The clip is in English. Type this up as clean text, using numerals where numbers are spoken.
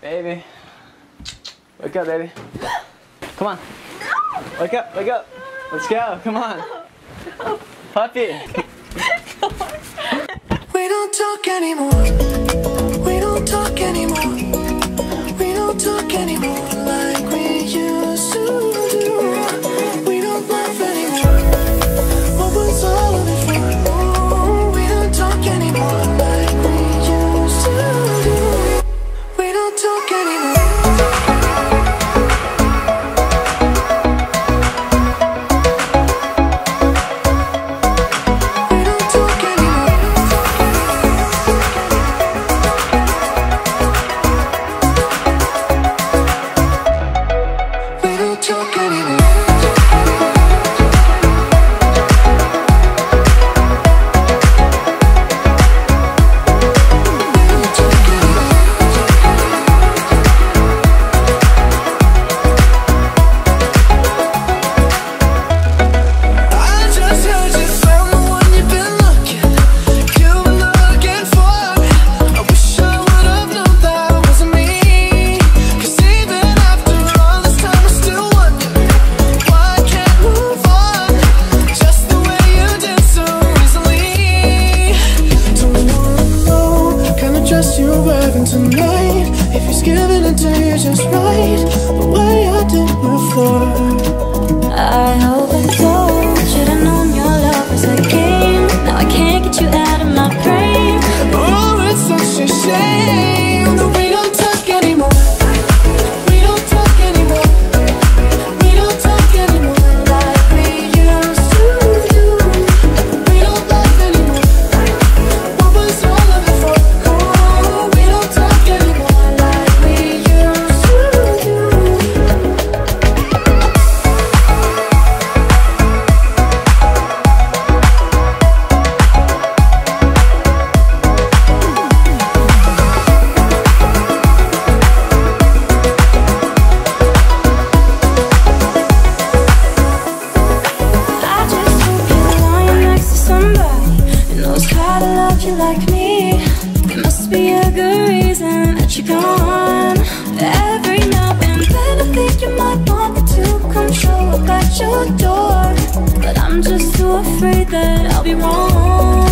Baby. Wake up, baby. Come on. No! Wake up, wake up. Let's go, come on. No. Puppy. We don't talk anymore. We don't talk anymore. We don't talk anymore like we used to do. We don't laugh anymore. What was all of it for? Oh, we don't talk anymore like we used to do. We don't talk anymore. Tonight, if he's giving it to you just right, the way I did before. I opened doors, should've known your love was a game. Now I can't get you out of my brain. Oh, it's such a shame that we don't talk anymore. We don't talk anymore. We don't talk anymore like we used to do. We don't laugh anymore. What was all of it for? Oh, we don't talk anymore like we used to do. I just hope you're lying next to somebody who knows how to love you like me. There must be a good reason that you're gone. Every now and then I think you might want me to come show up at your door, but I'm just too afraid that I'll be wrong.